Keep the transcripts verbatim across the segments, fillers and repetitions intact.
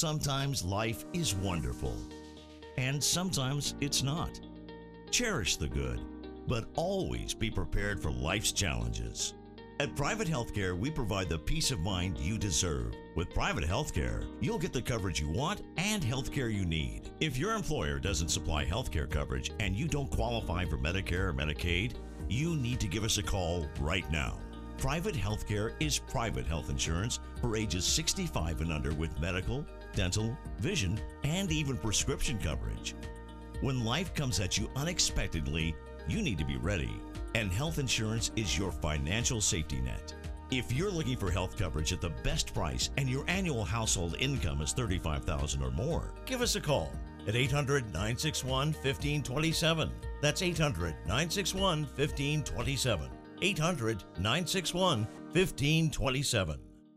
Sometimes life is wonderful, and sometimes it's not. Cherish the good, but always be prepared for life's challenges. At Private Healthcare, we provide the peace of mind you deserve. With Private Healthcare, you'll get the coverage you want and healthcare you need. If your employer doesn't supply healthcare coverage and you don't qualify for Medicare or Medicaid, you need to give us a call right now. Private Healthcare is private health insurance for ages sixty-five and under with medical, dental, vision, and even prescription coverage. When life comes at you unexpectedly, you need to be ready, and health insurance is your financial safety net. If you're looking for health coverage at the best price and your annual household income is thirty-five thousand dollars or more, give us a call at eight hundred, nine six one, one five two seven. That's eight hundred, nine six one, one five two seven. eight hundred, nine six one, one five two seven.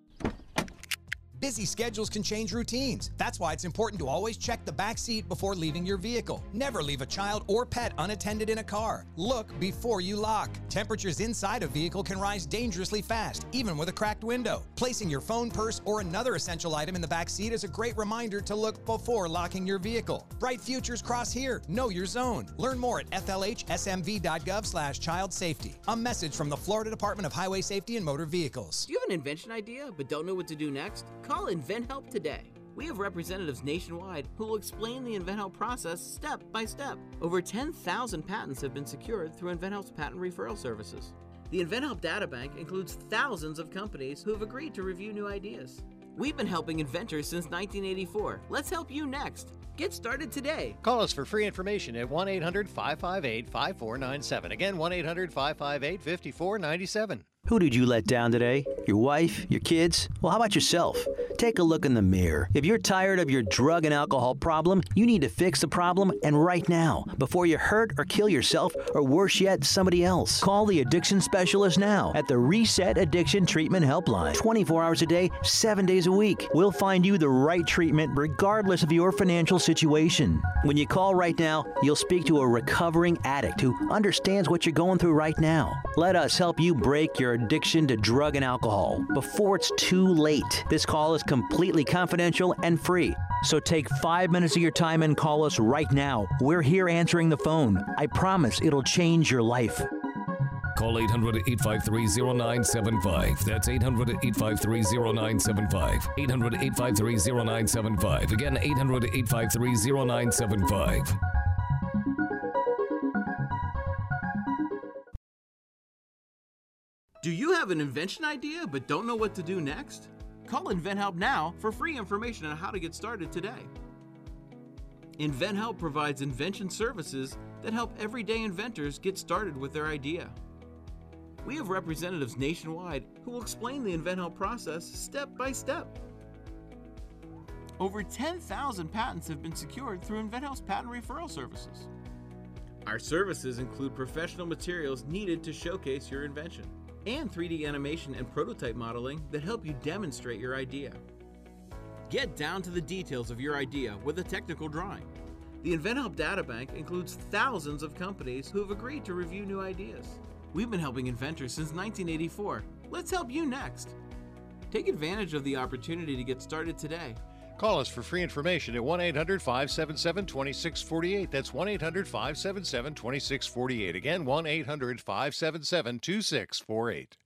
Busy schedules can change routines. That's why it's important to always check the back seat before leaving your vehicle. Never leave a child or pet unattended in a car. Look before you lock. Temperatures inside a vehicle can rise dangerously fast, even with a cracked window. Placing your phone, purse, or another essential item in the back seat is a great reminder to look before locking your vehicle. Bright futures cross here. Know your zone. Learn more at f l h s m v dot gov slash child safety. A message from the Florida Department of Highway Safety and Motor Vehicles. Do you have an invention idea but don't know what to do next? Call InventHelp today. We have representatives nationwide who will explain the InventHelp process step by step. Over ten thousand patents have been secured through InventHelp's patent referral services. The InventHelp Databank includes thousands of companies who have agreed to review new ideas. We've been helping inventors since nineteen eighty-four. Let's help you next. Get started today. Call us for free information at one eight hundred, five five eight, five four nine seven. Again, one eight hundred, five five eight, five four nine seven. Who did you let down today? Your wife? Your kids? Well, how about yourself? Take a look in the mirror. If you're tired of your drug and alcohol problem, you need to fix the problem, and right now, before you hurt or kill yourself, or worse yet, somebody else. Call the addiction specialist now at the Reset Addiction Treatment Helpline. twenty-four hours a day, seven days a week. We'll find you the right treatment regardless of your financial situation. When you call right now, you'll speak to a recovering addict who understands what you're going through right now. Let us help you break your addiction to drug and alcohol before it's too late. This call is completely confidential and free. So take five minutes of your time and call us right now. We're here answering the phone. I promise it'll change your life. Call eight hundred, eight five three, zero nine seven five. That's eight hundred, eight five three, zero nine seven five. eight hundred, eight five three, zero nine seven five. Again, eight hundred, eight five three, zero nine seven five. Do you have an invention idea but don't know what to do next? Call InventHelp now for free information on how to get started today. InventHelp provides invention services that help everyday inventors get started with their idea. We have representatives nationwide who will explain the InventHelp process step by step. Over ten thousand patents have been secured through InventHelp's patent referral services. Our services include professional materials needed to showcase your invention, and three D animation and prototype modeling that help you demonstrate your idea. Get down to the details of your idea with a technical drawing. The InventHelp Databank includes thousands of companies who have agreed to review new ideas. We've been helping inventors since nineteen eighty-four. Let's help you next. Take advantage of the opportunity to get started today. Call us for free information at one eight hundred, five seven seven, two six four eight. That's one eight hundred, five seven seven, two six four eight. Again, one eight hundred, five seven seven, two six four eight.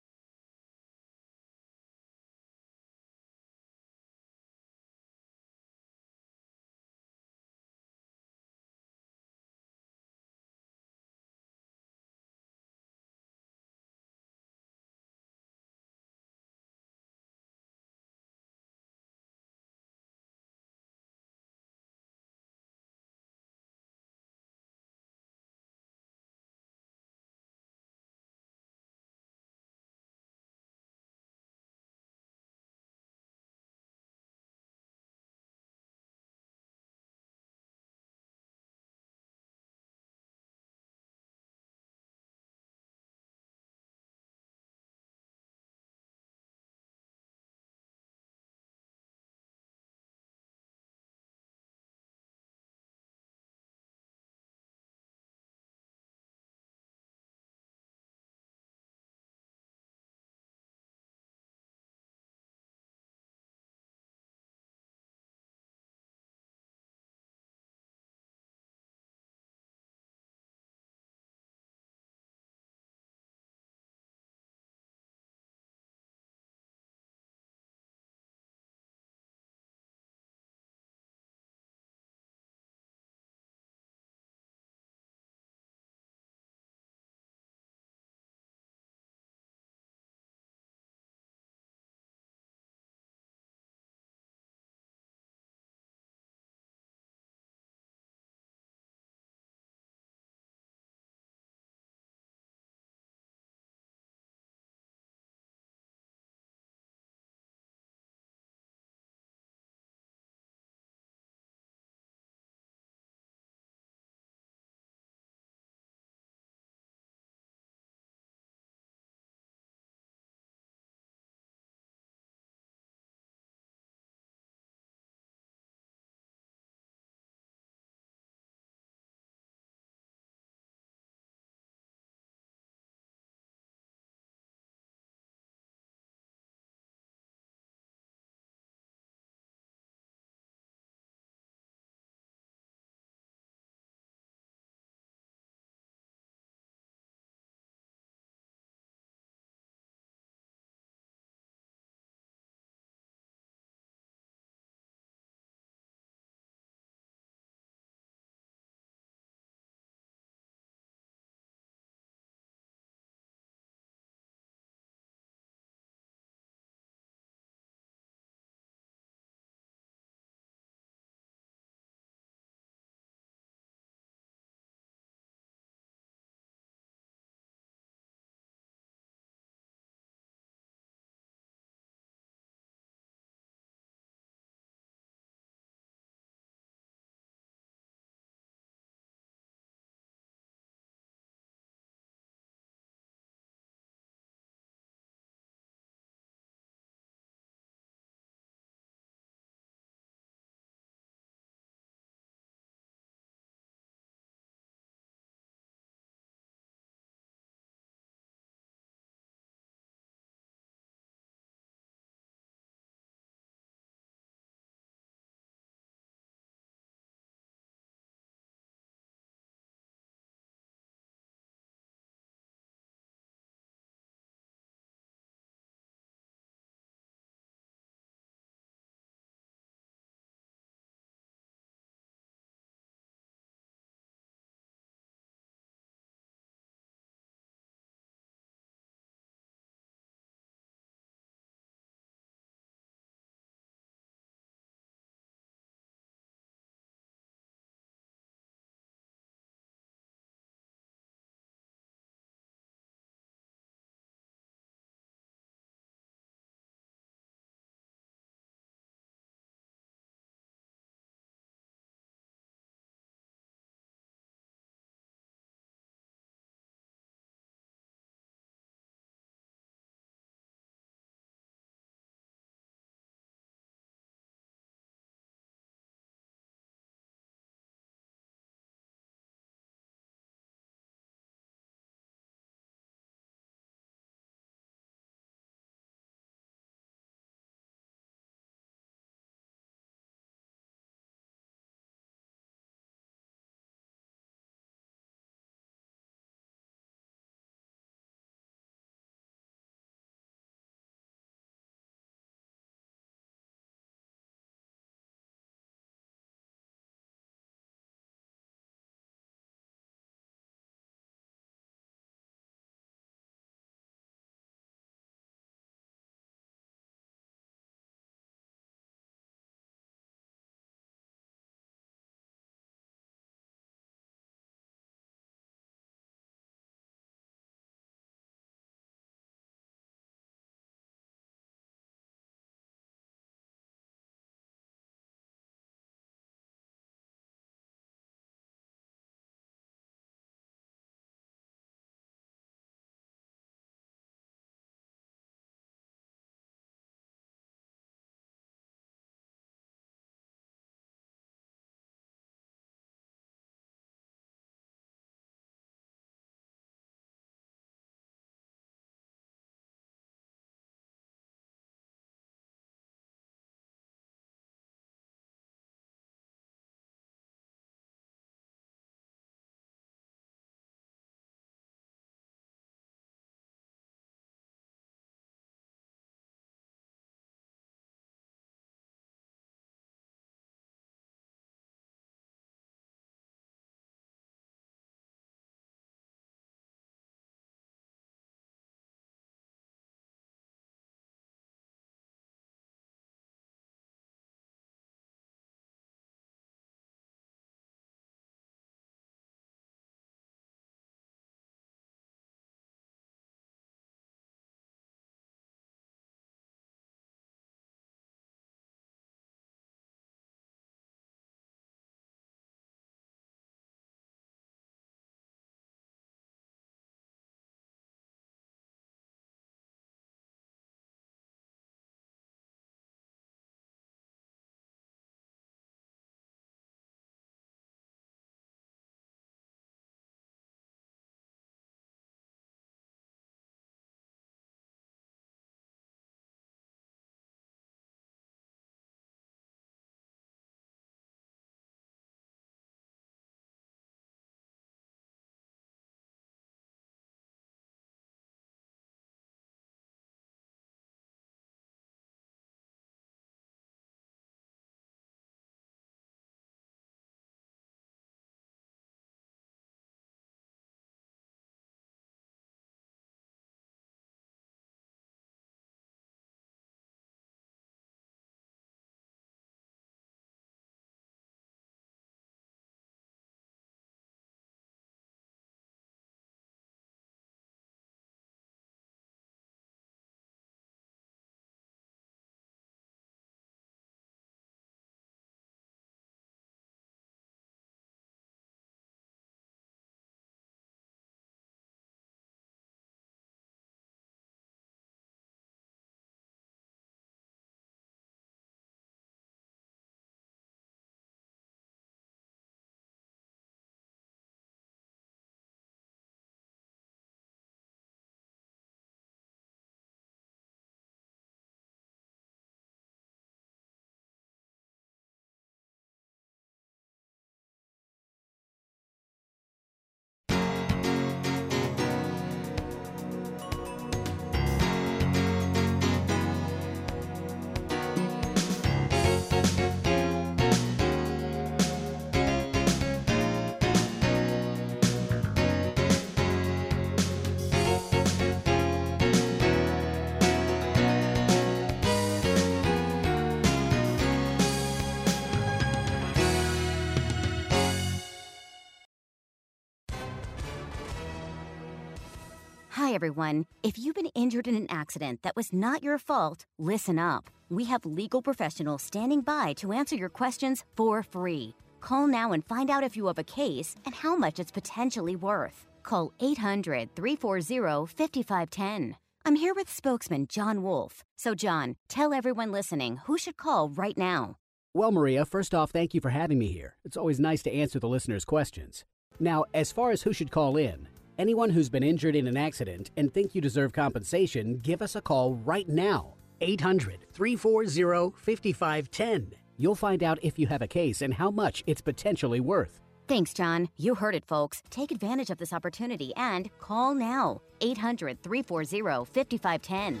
Hi, everyone. If you've been injured in an accident that was not your fault, listen up. We have legal professionals standing by to answer your questions for free. Call now and find out if you have a case and how much it's potentially worth. Call eight hundred, three four zero, five five one zero. I'm here with spokesman John Wolf. So, John, tell everyone listening who should call right now. Well, Maria, first off, thank you for having me here. It's always nice to answer the listeners' questions. Now, as far as who should call in, anyone who's been injured in an accident and think you deserve compensation, give us a call right now. eight hundred, three four zero, five five one zero. You'll find out if you have a case and how much it's potentially worth. Thanks, John. You heard it, folks. Take advantage of this opportunity and call now. eight hundred, three four zero, five five one zero.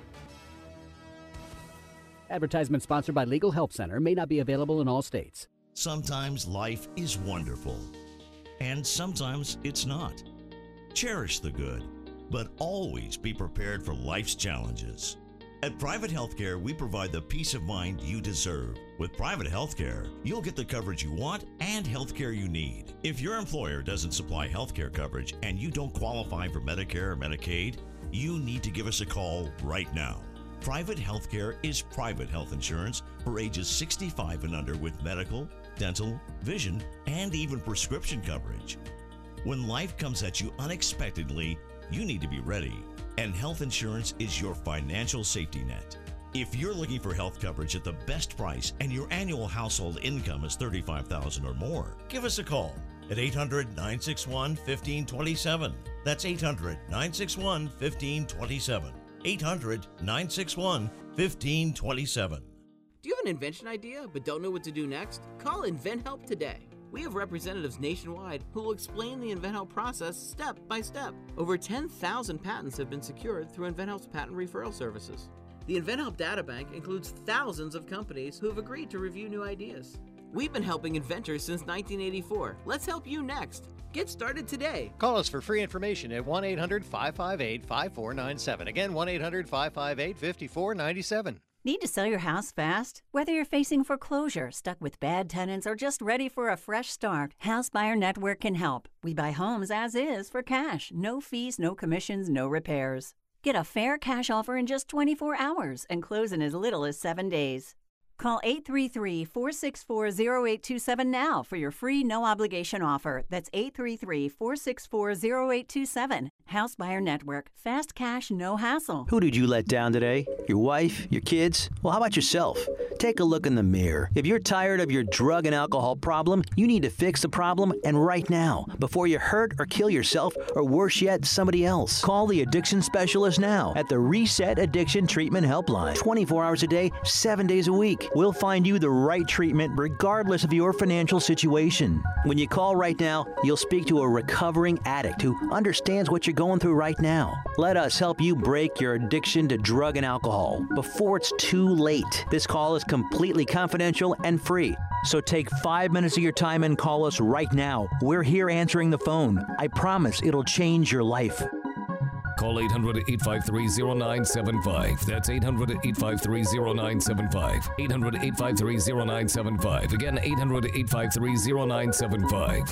Advertisement sponsored by Legal Help Center, may not be available in all states. Sometimes life is wonderful, and sometimes it's not. Cherish the good, but always be prepared for life's challenges. At Private Healthcare, we provide the peace of mind you deserve. With Private Healthcare, you'll get the coverage you want and healthcare you need. If your employer doesn't supply healthcare coverage and you don't qualify for Medicare or Medicaid, you need to give us a call right now. Private Healthcare is private health insurance for ages sixty-five and under with medical, dental, vision, and even prescription coverage. When life comes at you unexpectedly, you need to be ready. And health insurance is your financial safety net. If you're looking for health coverage at the best price and your annual household income is thirty-five thousand dollars or more, give us a call at eight hundred, nine six one, one five two seven. That's eight hundred, nine six one, one five two seven. eight hundred, nine six one, one five two seven. Do you have an invention idea but don't know what to do next? Call InventHelp today. We have representatives nationwide who will explain the InventHelp process step by step. Over ten thousand patents have been secured through InventHelp's patent referral services. The InventHelp Databank includes thousands of companies who have agreed to review new ideas. We've been helping inventors since nineteen eighty-four. Let's help you next. Get started today. Call us for free information at one eight hundred, five five eight, five four nine seven. Again, one eight hundred, five five eight, five four nine seven. Need to sell your house fast? Whether you're facing foreclosure, stuck with bad tenants, or just ready for a fresh start, House Buyer Network can help. We buy homes as is for cash. No fees, no commissions, no repairs. Get a fair cash offer in just twenty-four hours and close in as little as seven days. Call eight three three, four six four, zero eight two seven now for your free no-obligation offer. That's eight three three, four six four, zero eight two seven. House Buyer Network. Fast cash, no hassle. Who did you let down today? Your wife? Your kids? Well, how about yourself? Take a look in the mirror. If you're tired of your drug and alcohol problem, you need to fix the problem, and right now, before you hurt or kill yourself, or worse yet, somebody else. Call the addiction specialist now at the Reset Addiction Treatment Helpline. twenty-four hours a day, seven days a week. We'll find you the right treatment regardless of your financial situation. When you call right now, you'll speak to a recovering addict who understands what you're going through right now. Let us help you break your addiction to drug and alcohol before it's too late. This call is completely confidential and free. So take five minutes of your time and call us right now. We're here answering the phone. I promise it'll change your life. Call eight hundred, eight five three, zero nine seven five. That's eight hundred, eight five three, zero nine seven five. eight hundred, eight five three, zero nine seven five. Again, eight hundred, eight five three, zero nine seven five.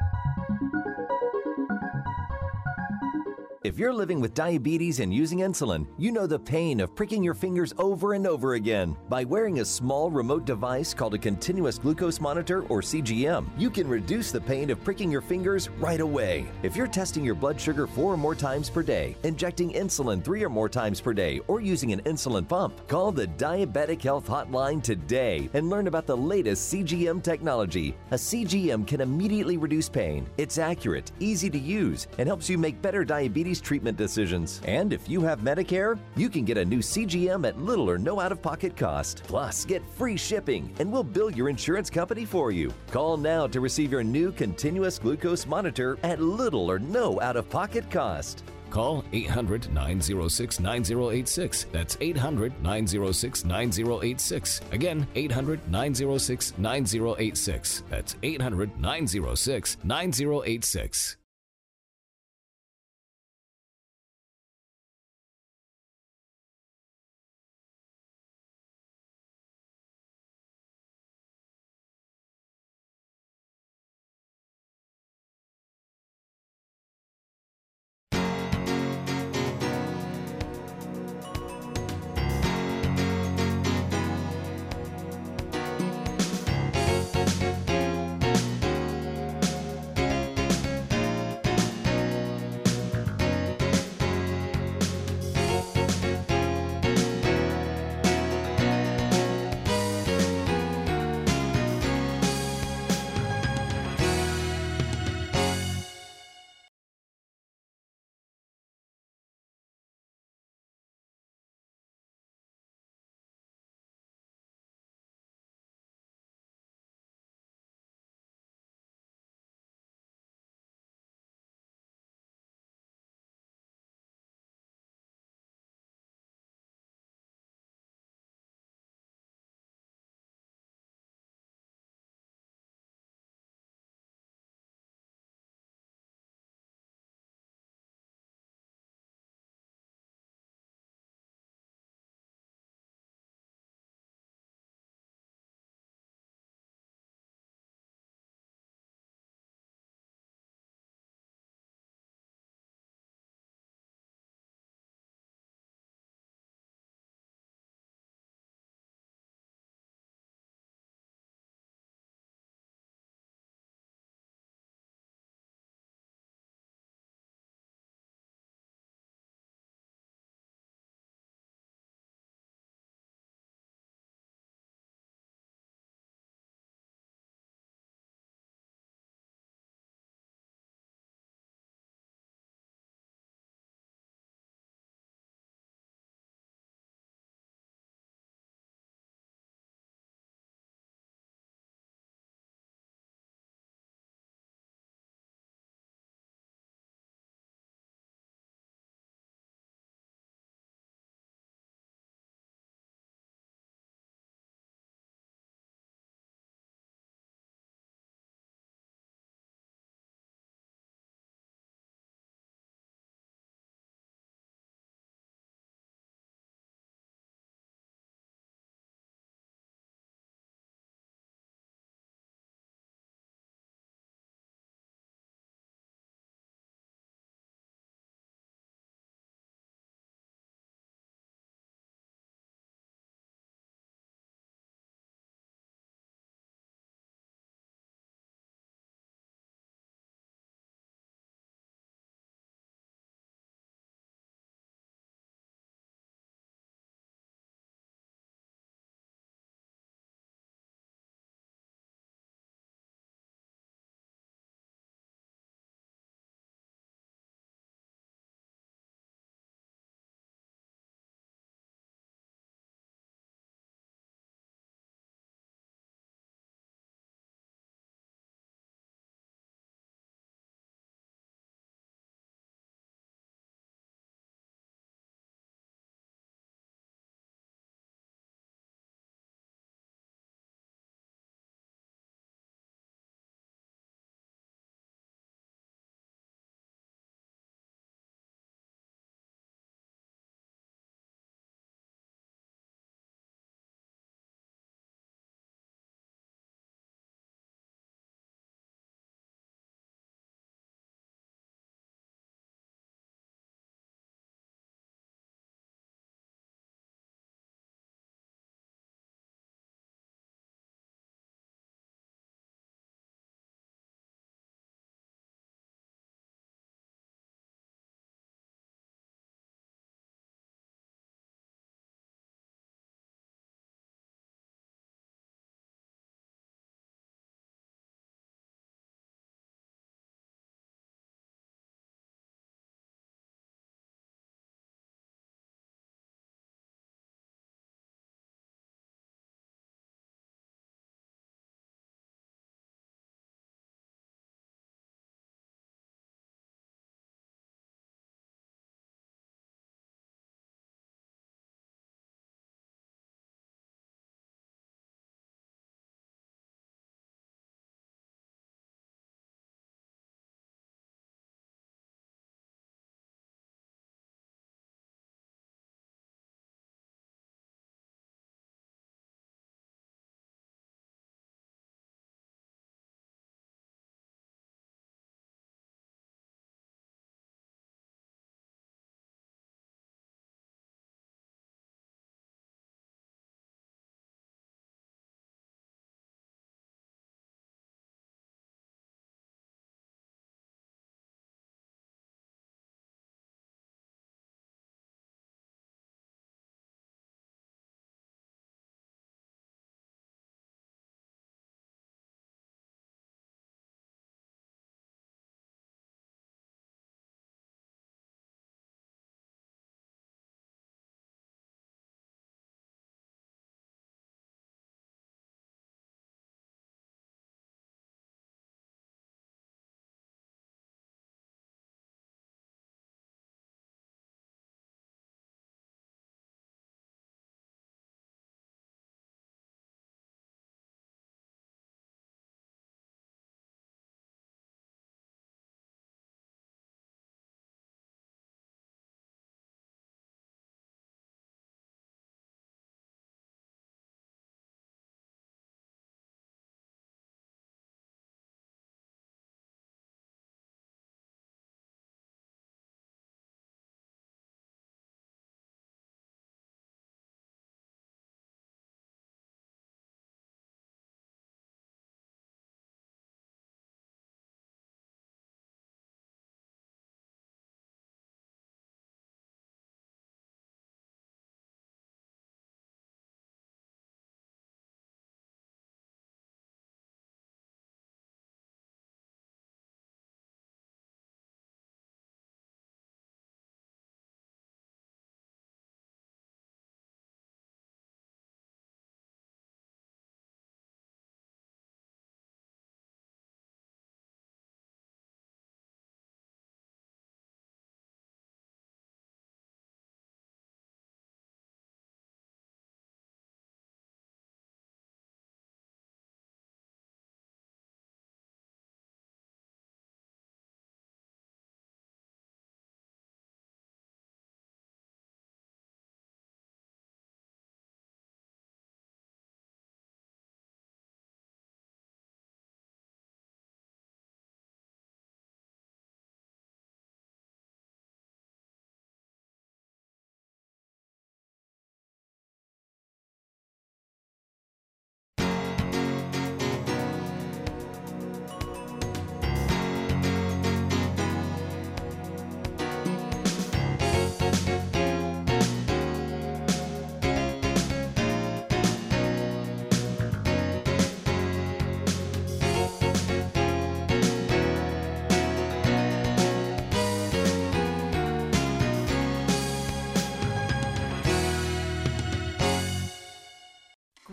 If you're living with diabetes and using insulin, you know the pain of pricking your fingers over and over again. By wearing a small remote device called a continuous glucose monitor, or C G M, you can reduce the pain of pricking your fingers right away. If you're testing your blood sugar four or more times per day, injecting insulin three or more times per day, or using an insulin pump, call the Diabetic Health Hotline today and learn about the latest C G M technology. A C G M can immediately reduce pain. It's accurate, easy to use, and helps you make better diabetes treatment decisions. And if you have Medicare, you can get a new C G M at little or no out-of-pocket cost. Plus, get free shipping, and we'll bill your insurance company for you. Call now to receive your new continuous glucose monitor at little or no out-of-pocket cost. Call eight hundred, nine oh six, nine oh eight six. That's eight hundred, nine oh six, nine oh eight six. Again, eight hundred, nine oh six, nine oh eight six. That's eight hundred, nine oh six, nine oh eight six.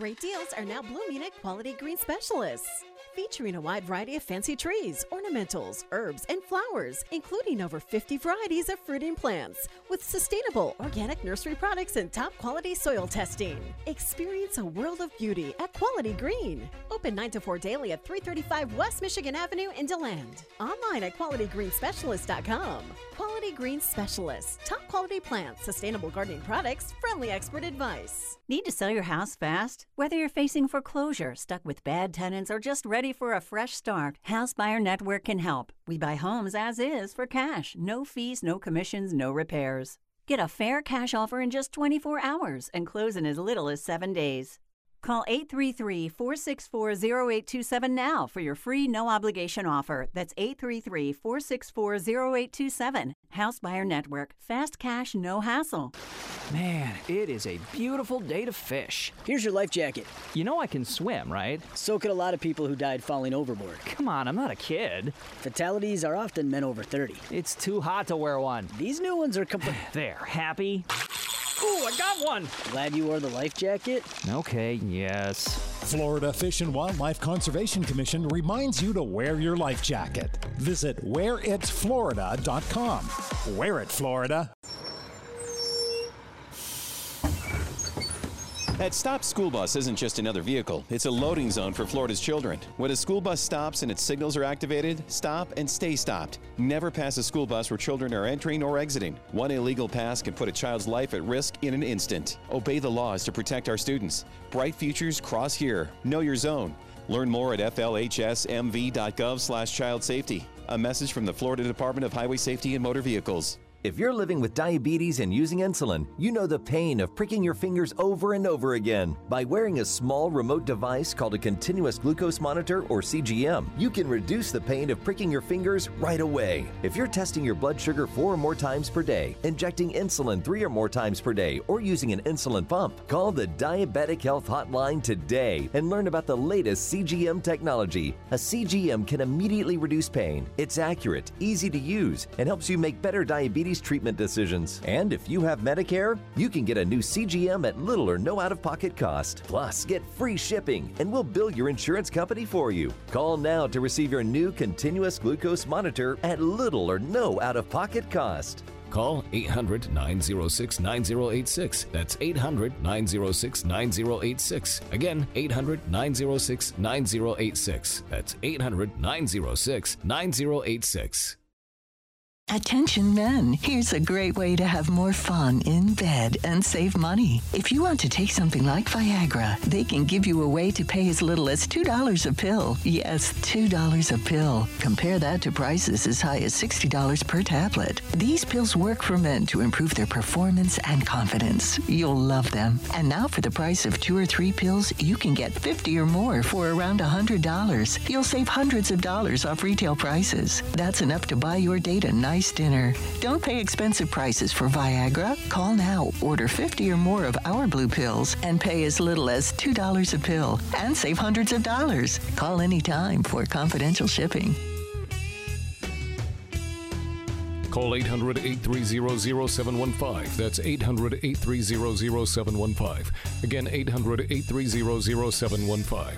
Great deals are now blooming at Quality Green Specialists. Featuring a wide variety of fancy trees, ornamentals, herbs, and flowers, including over fifty varieties of fruiting plants, with sustainable organic nursery products and top quality soil testing. Experience a world of beauty at Quality Green. Open nine to four daily at three thirty-five West Michigan Avenue in DeLand. Online at quality green specialist dot com. Quality Green Specialists. Top quality plants, sustainable gardening products, friendly expert advice. Need to sell your house fast? Whether you're facing foreclosure, stuck with bad tenants, or just ready for a fresh start, House Buyer Network can help. We buy homes as is for cash. No fees, no commissions, no repairs. Get a fair cash offer in just twenty-four hours and close in as little as seven days. Call eight three three, four six four, zero eight two seven now for your free no-obligation offer. That's eight three three, four six four, zero eight two seven. House Buyer Network. Fast cash, no hassle. Man, it is a beautiful day to fish. Here's your life jacket. You know I can swim, right? So could a lot of people who died falling overboard. Come on, I'm not a kid. Fatalities are often men over thirty. It's too hot to wear one. These new ones are complete. There, happy? Ooh, I got one! Glad you wore the life jacket? Okay, yes. Florida Fish and Wildlife Conservation Commission reminds you to wear your life jacket. Visit wear it florida dot com. Wear it, Florida. That Stop School Bus isn't just another vehicle. It's a loading zone for Florida's children. When a school bus stops and its signals are activated, stop and stay stopped. Never pass a school bus where children are entering or exiting. One illegal pass can put a child's life at risk in an instant. Obey the laws to protect our students. Bright futures cross here. Know your zone. Learn more at f l h s m v dot gov slash child safety. A message from the Florida Department of Highway Safety and Motor Vehicles. If you're living with diabetes and using insulin, you know the pain of pricking your fingers over and over again. By wearing a small remote device called a continuous glucose monitor, or C G M, you can reduce the pain of pricking your fingers right away. If you're testing your blood sugar four or more times per day, injecting insulin three or more times per day, or using an insulin pump, call the Diabetic Health Hotline today and learn about the latest C G M technology. A C G M can immediately reduce pain. It's accurate, easy to use, and helps you make better diabetes treatment decisions. And if you have Medicare, you can get a new C G M at little or no out-of-pocket cost. Plus, get free shipping, and we'll bill your insurance company for you. Call now to receive your new continuous glucose monitor at little or no out-of-pocket cost. Call eight hundred, nine oh six, nine oh eight six. That's eight hundred, nine oh six, nine oh eight six. Again, eight hundred, nine oh six, nine oh eight six. That's eight hundred, nine oh six, nine oh eight six. Attention men, here's a great way to have more fun in bed and save money. If you want to take something like Viagra, they can give you a way to pay as little as two dollars a pill. Yes, two dollars a pill. Compare that to prices as high as sixty dollars per tablet. These pills work for men to improve their performance and confidence. You'll love them. And now for the price of two or three pills, you can get fifty or more for around one hundred dollars. You'll save hundreds of dollars off retail prices. That's enough to buy your date a nice dinner. Don't pay expensive prices for Viagra. Call now, order fifty or more of our blue pills, and pay as little as two dollars a pill and save hundreds of dollars. Call anytime for confidential shipping. Call eight hundred, eight three zero, zero seven one five. That's eight hundred, eight three zero, zero seven one five. Again, eight hundred, eight three zero, zero seven one five.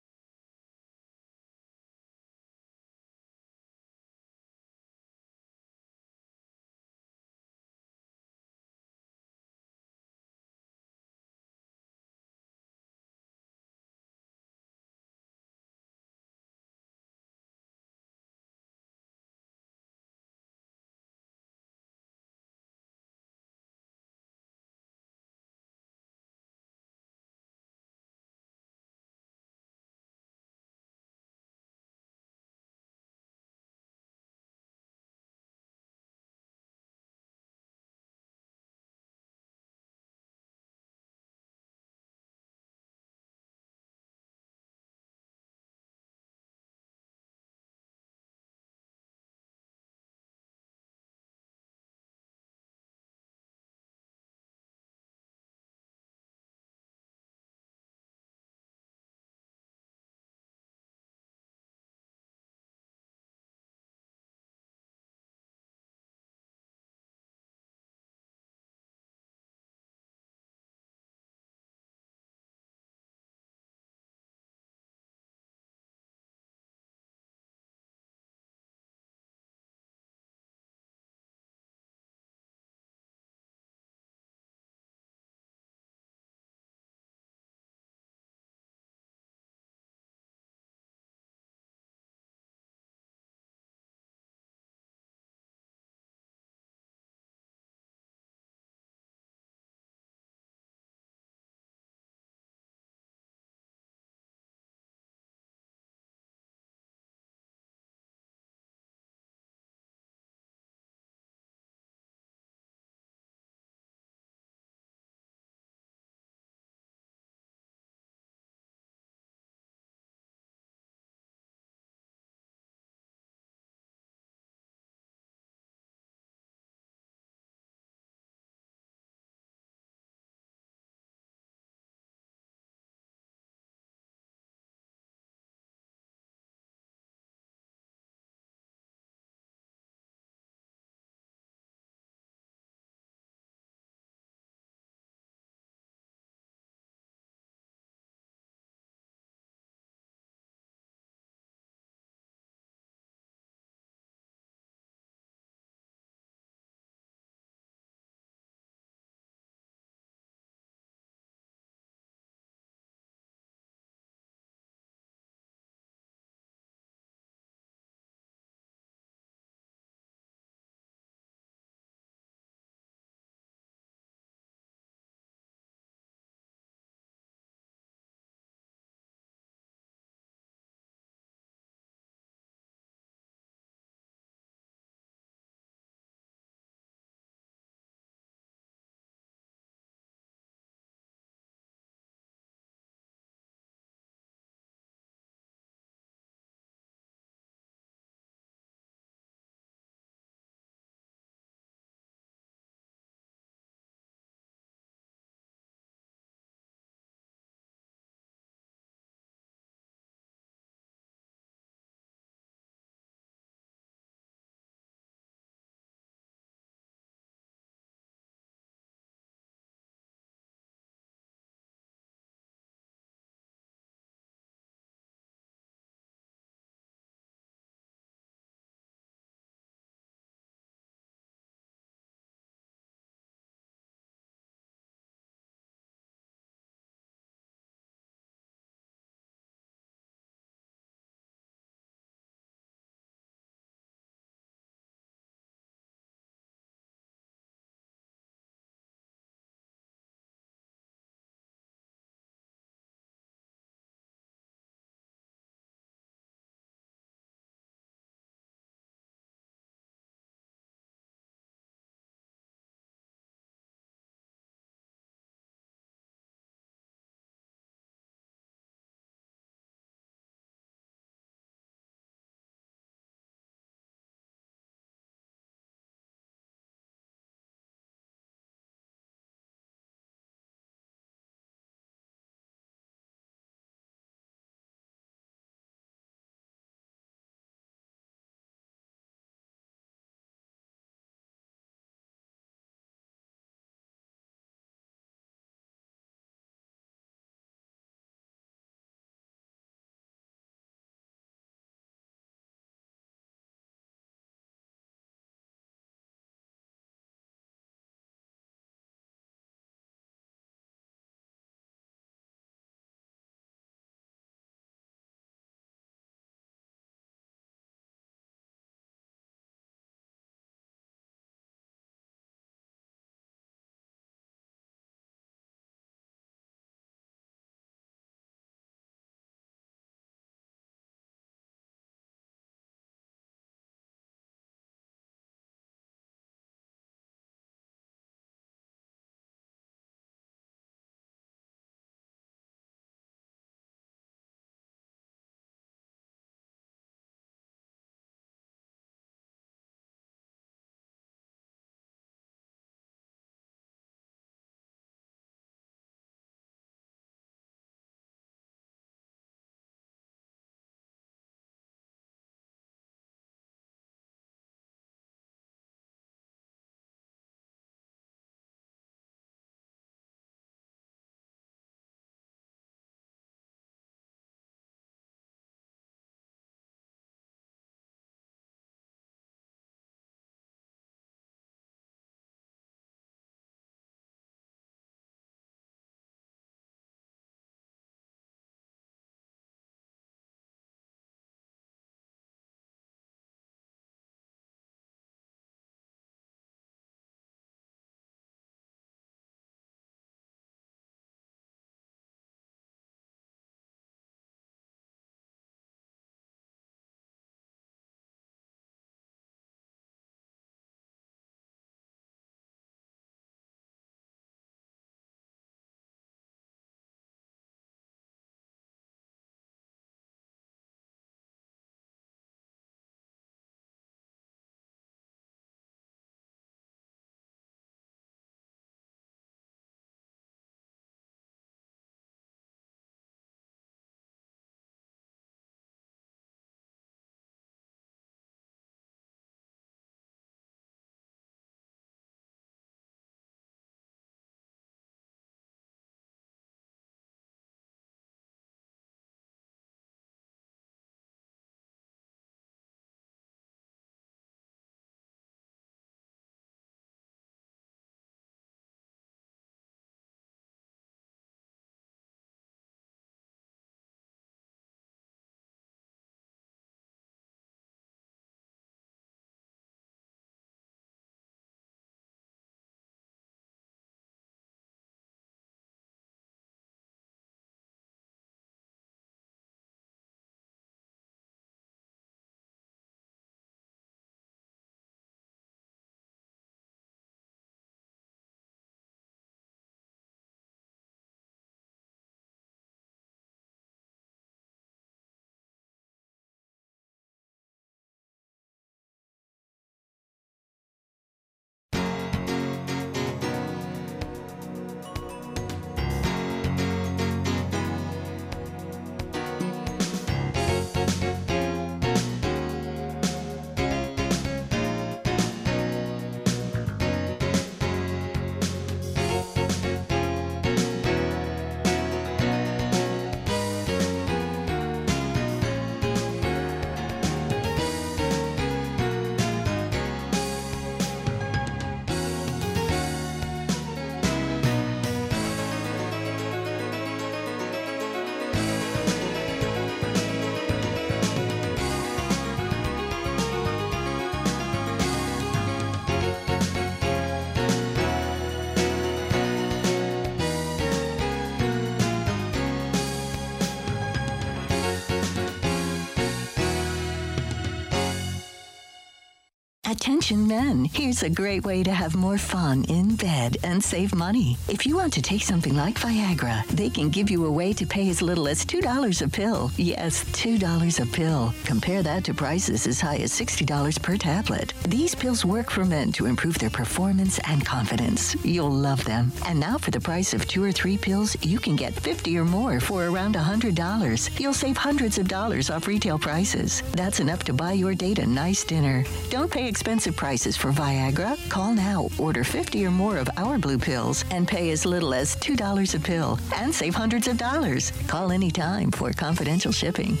Attention men, here's a great way to have more fun in bed and save money. If you want to take something like Viagra, they can give you a way to pay as little as two dollars a pill. Yes, two dollars a pill. Compare that to prices as high as sixty dollars per tablet. These pills work for men to improve their performance and confidence. You'll love them. And now for the price of two or three pills, you can get fifty or more for around one hundred dollars. You'll save hundreds of dollars off retail prices. That's enough to buy your date a nice dinner. Don't pay expensive prices for Viagra. Call now, order fifty or more of our blue pills, and pay as little as two dollars a pill and save hundreds of dollars. Call anytime for confidential shipping.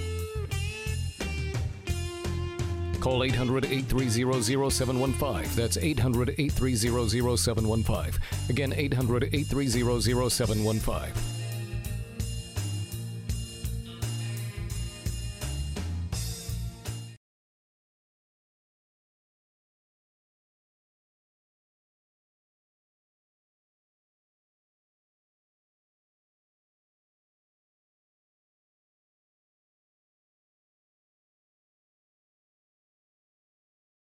Call eight hundred, eight three zero, zero seven one five. That's eight hundred, eight three zero, zero seven one five. Again, eight hundred, eight three zero, zero seven one five.